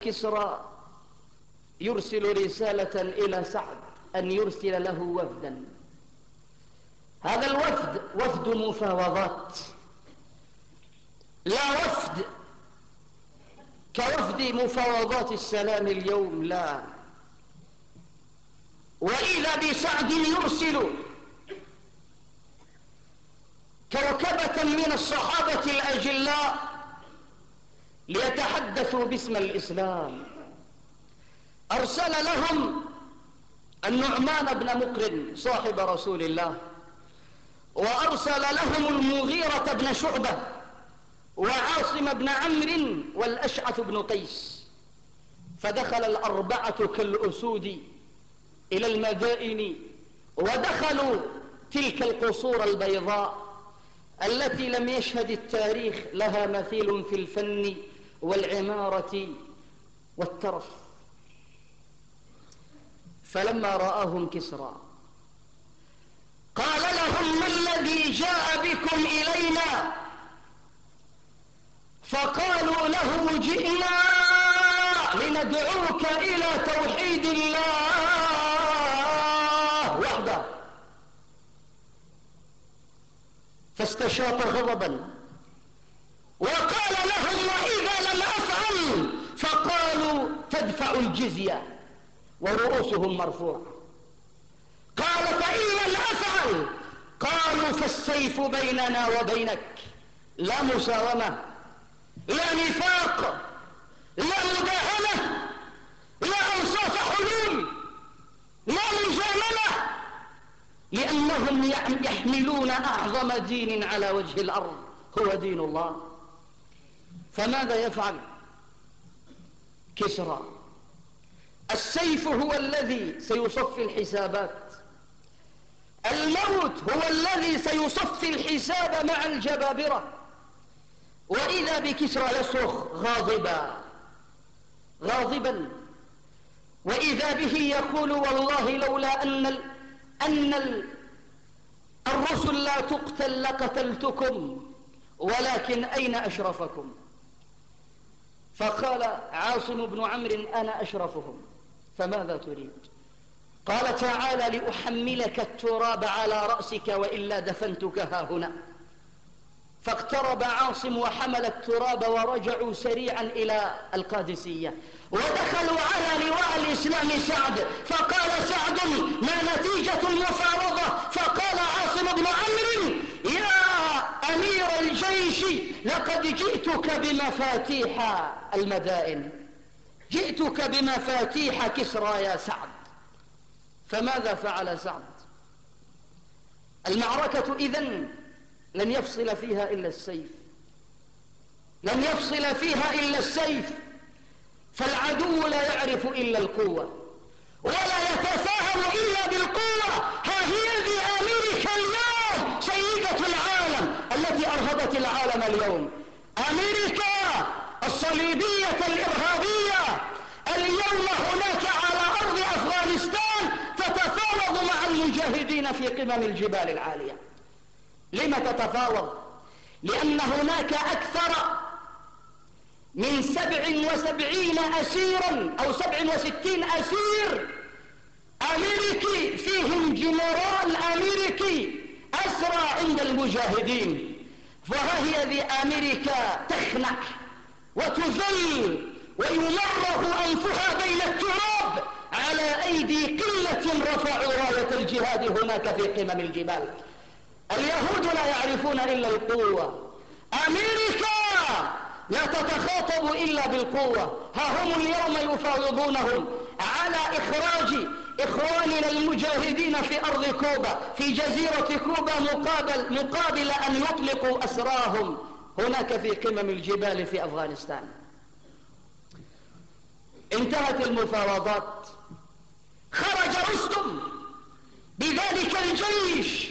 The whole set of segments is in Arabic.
كسرى يرسل رسالة إلى سعد أن يرسل له وفدا. هذا الوفد وفد مفاوضات، لا وفد كوفد مفاوضات السلام اليوم، لا. وإذا بسعد يرسل كوكبة من الصحابة الأجلاء ليتحدثوا باسم الإسلام. أرسل لهم النعمان بن مقرن صاحب رسول الله، وأرسل لهم المغيرة بن شعبة وعاصم بن عمرو والأشعث بن قيس. فدخل الأربعة كالأسود إلى المدائن، ودخلوا تلك القصور البيضاء التي لم يشهد التاريخ لها مثيل في الفن والعمارة والترف. فلما رآهم كسرى قال لهم: ما الذي جاء بكم إلينا؟ فقالوا له: جئنا لندعوك إلى توحيد الله وحده. فاستشاط غضبا وقال لهم: وإذا لم أفعل؟ فقالوا: تدفع الجزية، ورؤوسهم مرفوعة. قال: فإن لم أفعل؟ قالوا: فالسيف بيننا وبينك، لا مساومة، لا نفاق، لا مداهنة، لا أنصاف حلول، لا مجاملة، لأنهم يحملون أعظم دين على وجه الأرض، هو دين الله. فماذا يفعل كسرى؟ السيف هو الذي سيصفي الحسابات، الموت هو الذي سيصفي الحساب مع الجبابرة. وإذا بكسرى يصرخ غاضبا، وإذا به يقول: والله لولا أن الرسل لا تقتل لقتلتكم، ولكن أين أشرفكم؟ فقال عاصم بن عمرو: أنا أشرفهم. فماذا تريد؟ قال: تعالى لأحملك التراب على رأسك، وإلا دفنتك هاهنا. فاقترب عاصم وحمل التراب ورجعوا سريعا إلى القادسية، ودخلوا على لواء الإسلام سعد. فقال سعد: ما نتيجة المفاوضة؟ فقال عاصم بن عمرو: يا أمير الجيش، لقد جئتك بمفاتيح المدائن، جئتك بمفاتيح كسرى يا سعد. فماذا فعل سعد؟ المعركة إذن لن يفصل فيها إلا السيف، لن يفصل فيها إلا السيف. فالعدو لا يعرف إلا القوة، ولا يتفاهم إلا بالقوة. ها هي ذي أمريكا اليوم سيدة العالم التي أرهبت العالم اليوم، أمريكا الصليبية الإرهابية. اليوم هناك على أرض أفغانستان تتفاوض مع المجاهدين في قمم الجبال العالية. لما تتفاوض؟ لأن هناك أكثر من 77 أسيرا أو 67 أسير أمريكي، فيهم جنرال أمريكي أسرى عند المجاهدين. فها هي ذي أمريكا تخنع وتذل ويمرغ أنفها بين التراب على أيدي قلة رفعوا راية الجهاد هناك في قمم الجبال. اليهود لا يعرفون إلا القوة، أمريكا لا تتخاطب إلا بالقوة. ها هم اليوم يفاوضونهم على إخراج إخواننا المجاهدين في أرض كوبا، في جزيرة كوبا، مقابل أن يطلقوا أسراهم هناك في قمم الجبال في أفغانستان. انتهت المفاوضات، خرج رستم بذلك الجيش،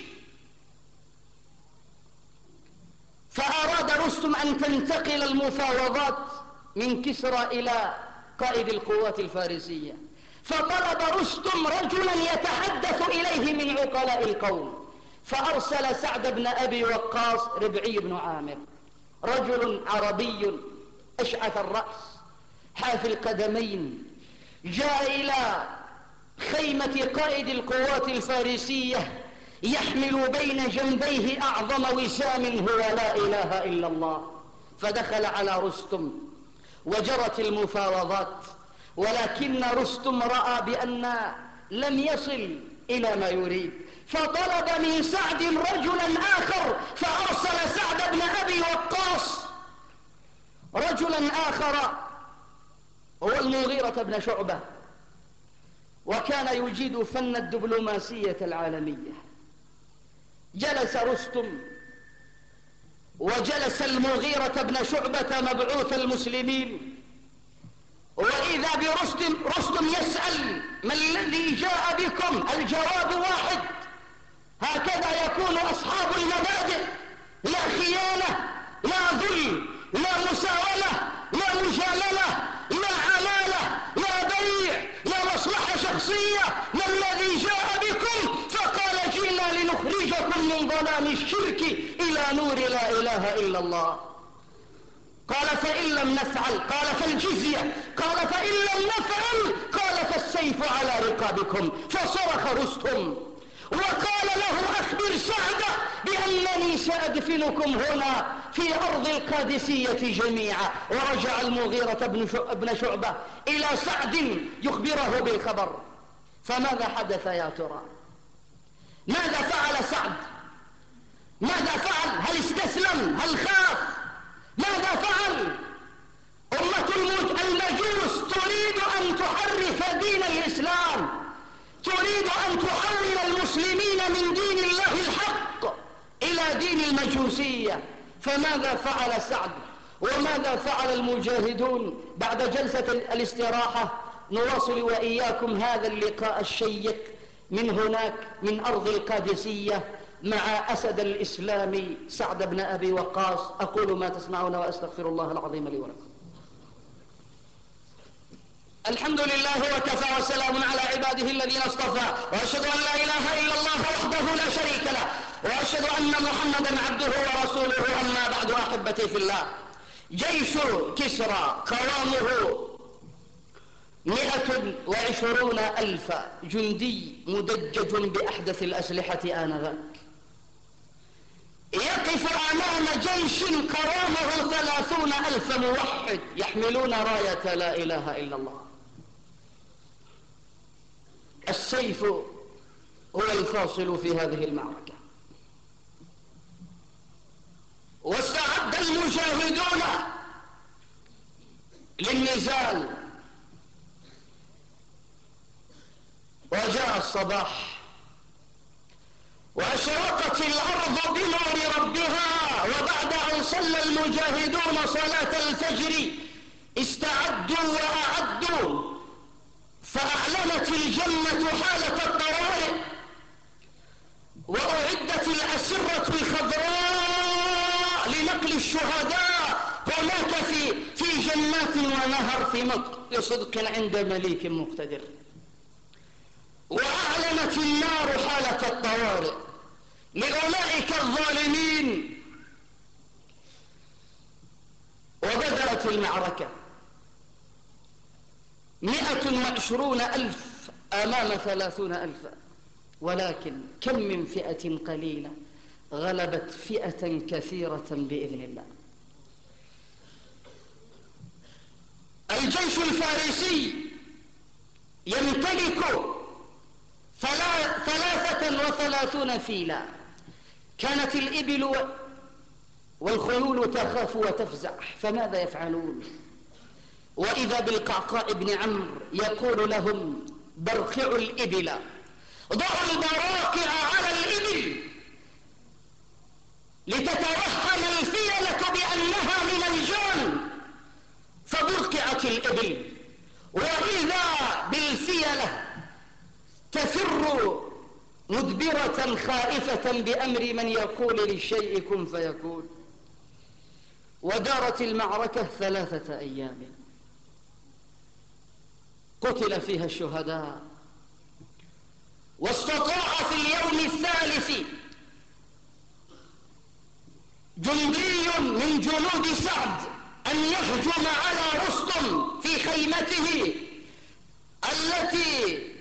فأراد رستم أن تنتقل المفاوضات من كسرى إلى قائد القوات الفارسية. فطلب رستم رجلا يتحدث إليه من عقلاء القوم، فأرسل سعد بن أبي وقاص ربعي بن عامر، رجل عربي أشعث الرأس، حافي القدمين، جاء إلى خيمة قائد القوات الفارسية يحمل بين جنبيه أعظم وسام هو لا إله إلا الله. فدخل على رستم وجرت المفاوضات، ولكن رستم رأى بأن لم يصل إلى ما يريد، فطلب من سعد رجلا آخر، فأرسل سعد بن أبي وقاص رجلا آخر هو المغيرة بن شعبة، وكان يجيد فن الدبلوماسية العالمية. جلس رستم وجلس المغيرة بن شعبة مبعوث المسلمين، وإذا برستم يسأل: ما الذي جاء بكم؟ الجواب واحد: هكذا يكون أصحاب المبادئ، لا خيانة، لا ذل، لا مساولة، لا مجاملة، لا عمالة، لا بيع، لا مصلحة شخصية. ما الذي جاء بكم؟ فقال: جئنا لنخرجكم من ظلام الشرك إلى نور لا إله إلا الله. قال: فإن لم نفعل؟ قال: فالجزية. قال: فإن لم نفعل؟ قال: فالسيف على رقابكم. فصرخ رستم وقال له: أخبر سعد بأنني سأدفنكم هنا في أرض القادسية جميعا. ورجع المغيرة بن شعبة إلى سعد يخبره بالخبر. فماذا حدث يا ترى؟ ماذا فعل سعد؟ ماذا فعل؟ هل استسلم؟ هل خاف؟ ماذا فعل؟ أمة المجوس تريد أن تحرف دين الإسلام، تريد أن تحول المسلمين من دين الله الحق إلى دين المجوسية. فماذا فعل سعد؟ وماذا فعل المجاهدون؟ بعد جلسة الاستراحة نواصل وإياكم هذا اللقاء الشيق من هناك، من أرض القادسية، مع أسد الإسلام سعد بن أبي وقاص. أقول ما تسمعون وأستغفر الله العظيم لي ولكم. الحمد لله وكفى، وسلام على عباده الذين اصطفى، وأشهد أن لا إله إلا الله وحده لا شريك له، وأشهد أن محمدا عبده ورسوله. أما بعد، أحبتي في الله، جيش كسرى قوامه 120,000 جندي مدجج بأحدث الأسلحة آنذاك، يقف أمام جيش قوامه 30,000 موحد يحملون راية لا إله إلا الله. السيف هو الفاصل في هذه المعركة. واستعد المجاهدون للنزال، وجاء الصباح وأشرقت الأرض بنور ربها. وبعد أن صلى المجاهدون صلاة الفجر استعدوا وأعدوا، فأعلنت الجنة حالة الطوارئ، وأعدت الأسرة الخضراء لنقل الشهداء هناك في جنات ونهر في مقر صدق عند مليك مقتدر. وأعلنت النار حالة الطوارئ لأولئك الظالمين، وبدأت المعركة. 120,000 أمام 30,000، ولكن كم من فئة قليلة غلبت فئة كثيرة بإذن الله. الجيش الفارسي يمتلك 33 فيلا. كانت الإبل والخيول تخاف وتفزع، فماذا يفعلون؟ وإذا بالقعقاع بن عمرو يقول لهم: برقعوا الإبل، ضعوا البراقع على الإبل لتتوهم الفيلة بأنها من الجان. فبرقعت الإبل، وإذا بالفيلة تفر مدبرة خائفة بأمر من يقول للشيء كن فيكون. ودارت المعركة 3 أيام، قتل فيها الشهداء. واستطاع في اليوم الثالث جندي من جنود سعد أن يهجم على رستم في خيمته التي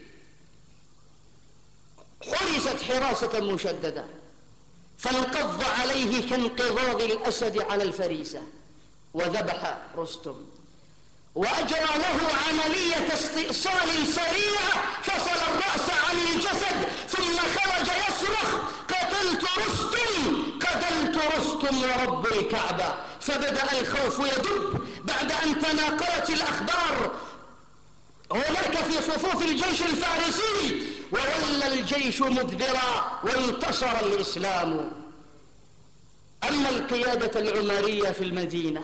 حرست حراسة مشددة، فانقض عليه كانقضاض الأسد على الفريسة وذبح رستم، وأجرى له عملية استئصال سريعة، فصل الرأس عن الجسد ثم خرج يصرخ: قتلت رستم قتلت رستم ورب الكعبة. فبدأ الخوف يدب بعد أن تناقلت الأخبار هناك في صفوف الجيش الفارسي، وولى الجيش مدبرا وانتصر الإسلام. أما القيادة العمرية في المدينة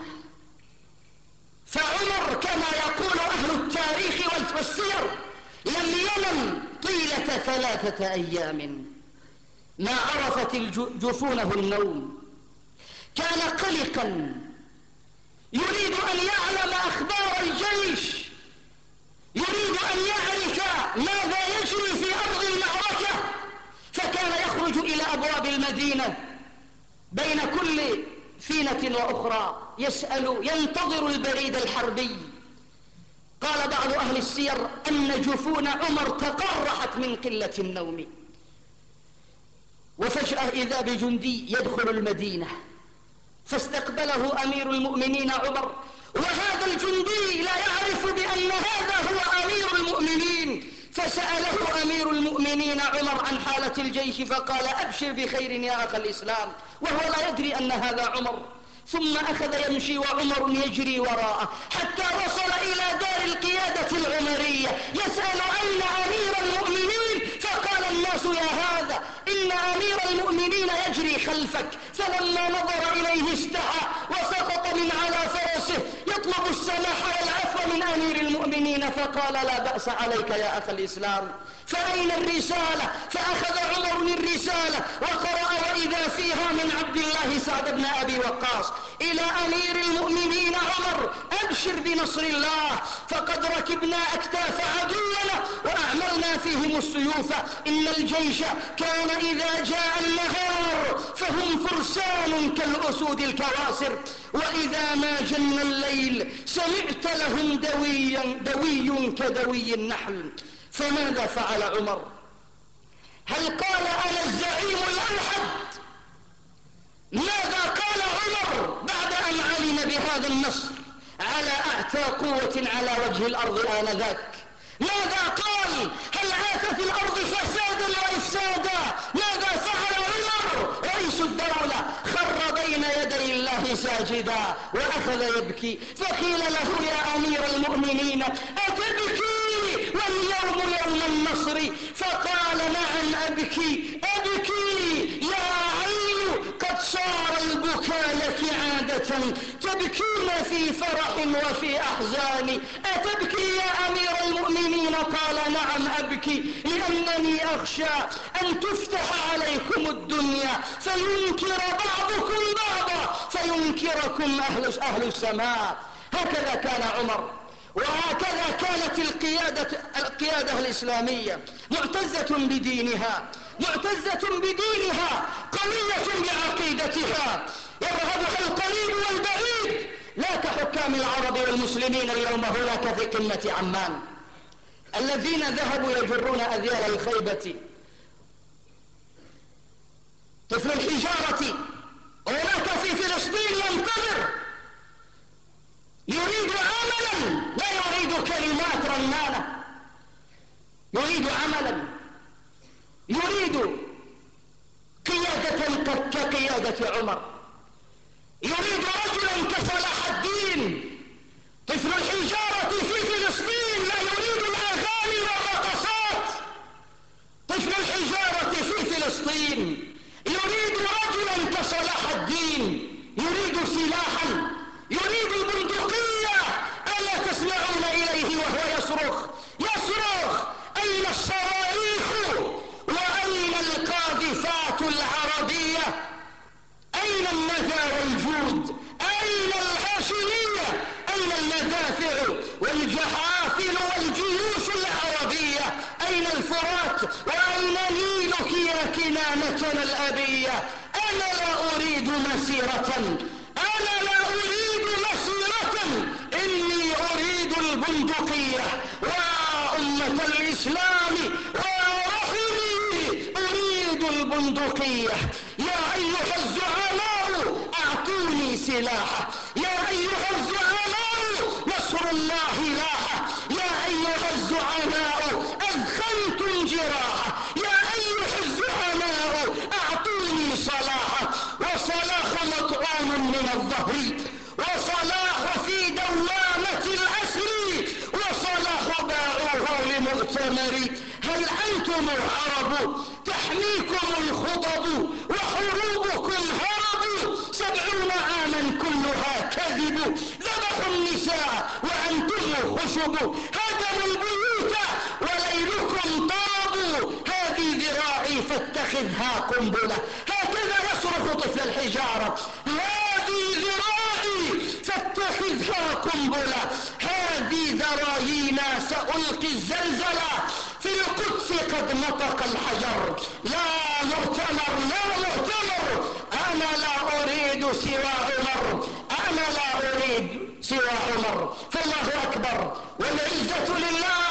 فعمر كما يقول أهل التاريخ والسير لم ينم طيلة 3 أيام، ما عرفت جفونه النوم، كان قلقا يريد أن يعلم أخبار الجيش، يريد أن يعرف ماذا يجري في أرض المعركة، فكان يخرج إلى أبواب المدينة بين كل فينة وأخرى يسأل، ينتظر البريد الحربي. قال بعض أهل السير أن جفون عمر تقرحت من قلة النوم، وفجأة إذا بجندي يدخل المدينة فاستقبله أمير المؤمنين عمر، وهذا الجندي لا يعرف بأن هذا هو أمير المؤمنين، فسأله أمير المؤمنين عمر عن حالة الجيش فقال: أبشر بخير يا أخ الإسلام، وهو لا يدري أن هذا عمر. ثم أخذ يمشي وعمر يجري وراءه حتى وصل إلى دار القيادة العمرية يسأل أين أمير المؤمنين، فقال الناس: يا هذا إن أمير المؤمنين يجري خلفك. فلما نظر إليه استحى وسقط من على فرسه يطلب السماح والعفو من أمير المؤمنين، فقال: لا بأس عليك يا أخ الإسلام، فأين الرسالة؟ فأخذ عمر الرسالة وقرأ وإذا فيها من عبد الله سعد بن أبي وقاص إلى أمير المؤمنين عمر: أبشر بنصر الله، فقد ركبنا أكتاف عدونا وأعملنا فيهم السيوف، إن الجيش كان إذا جاء النهار فهم فرسان كالأسود الكواسر، وإذا ما جن الليل سمعت لهم دوي كدوي النحل. فماذا فعل عمر؟ هل قال: أنا الزعيم الأوحد؟ ماذا قال عمر بعد أن علم بهذا النصر على أعتى قوة على وجه الأرض آنذاك؟ ماذا قال؟ هل عاث في الأرض فسادا وإفسادا؟ ماذا فعل عمر رئيس الدولة؟ خر بين يدي الله ساجدا وأخذ يبكي، فقيل له: يا أمير المؤمنين أتبكي واليوم يوم النصر؟ فقال: نعم أبكي أبكي يا عين، قد صار البكاء لك عادة، تبكين في فرح وفي أحزان، أتبكي يا أمير المؤمنين؟ قال: نعم أبكي، لأنني أخشى أن تفتح عليكم الدنيا فينكر بعضكم بعضا فينكركم أهل السماء. هكذا كان عمر، وهكذا كانت القيادة الإسلامية معتزة بدينها، معتزة بدينها، قوية بعقيدتها، يرهبها القريب والبعيد، لا كحكام العرب والمسلمين اليوم هناك في قمة عمان الذين ذهبوا يجرون أذيال الخيبة. طفل الحجارة هناك في فلسطين ينتظر، يريد عملا، لا يريد كلمات رنانة، يريد عملا، يريد قيادة كقيادة عمر، يريد رجلا كصلاح الدين. طفل الحجارة في فلسطين لا يريد الأغاني والرقصات، طفل الحجارة في فلسطين يريد رجلا كصلاح الدين، يريد سلاحا، يريد البندقية. ألا تسمعون إليه وهو يصرخ أين الصواريخ وأين القاذفات العربية؟ أين الندى والجود؟ أين الهاشمية؟ أين المدافع والجحافل والجيوش العربية؟ أين الفرات وأين نيلك يا كنانتنا الأبية؟ أنا لا أريد مسيرة، أنا لا أريد مسيرة وأمة الإسلام ورحمي أريد البندقية. يا أيها الزعماء أعطوني سلاحا، يا أيها الزعماء نصر الله لاح، يا أيها الزعماء أذخنتم جراحا، يا أيها الزعماء أعطوني صلاحا. وصلاح مطعوم من الظهر، وصلاح في دوامة الأسر، وصلاح باعوه لمؤتمر. هل أنتم العرب تحميكم الخطب وحروبكم هرب؟ 70 عاما كلها كذب، ذبحوا النساء وأنتم خشب، هدموا البيوت وليلكم طاب. هذه ذراعي فاتخذها قنبلة، هكذا يصرخ طفل الحجارة. هذه ذراعي فاتخذها قنبلة، هذه ذراعينا سألقي الزلزلة، في القدس قد نطق الحجر. لا مؤتمر، لا مؤتمر، أنا لا أريد سوى عمر، أنا لا أريد سوى عمر. فالله أكبر، والعزة لله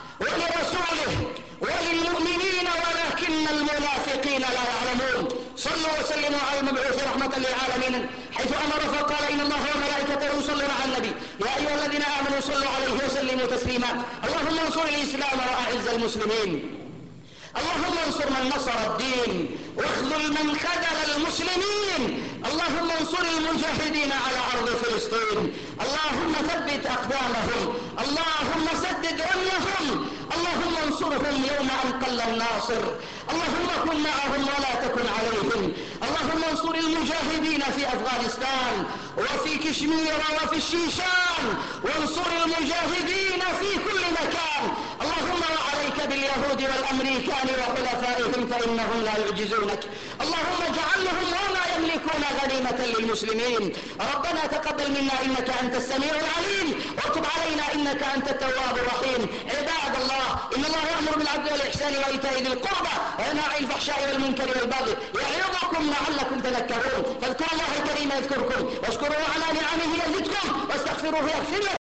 ولرسوله وللمؤمنين ولكن المنافقين لا يعلمون. صلوا وسلموا على المبعوث رحمة للعالمين، حيث أمر فقال إن الله وملائكته يصلون على النبي يا أيها الذين آمنوا صلوا عليه وسلموا تسليما. اللهم انصر الإسلام وأعز المسلمين، اللهم انصر من نصر الدين واخذل من خذل المسلمين. اللهم انصر المجاهدين على أرض فلسطين، اللهم ثبت أقدامهم، اللهم سدد رميهم، اللهم انصرهم يوم أن قل الناصر، اللهم كن معهم ولا تكن عليهم. اللهم انصر المجاهدين في أفغانستان وفي كشمير وفي الشيشان، وانصر المجاهدين في كل مكان. اللهم وعليك باليهود والأمريكان وخلفائهم فإنهم لا يعجزونك. اللهم اجعلهم وما يملكون غنيمة للمسلمين. ربنا تقبل منا إنك أنت السميع العليم، وتب علينا إنك أنت التواب الرحيم. عباد الله، إن الله يأمر بالعدل والإحسان وإيتاء ذي القربى وينهى عن الفحشاء والمنكر والبغي يعظكم لعلكم تذكرون. فاذكروا الله الكريم يذكركم، واشكروه على نعمه يزدكم، واستغفروه يغفر لكم.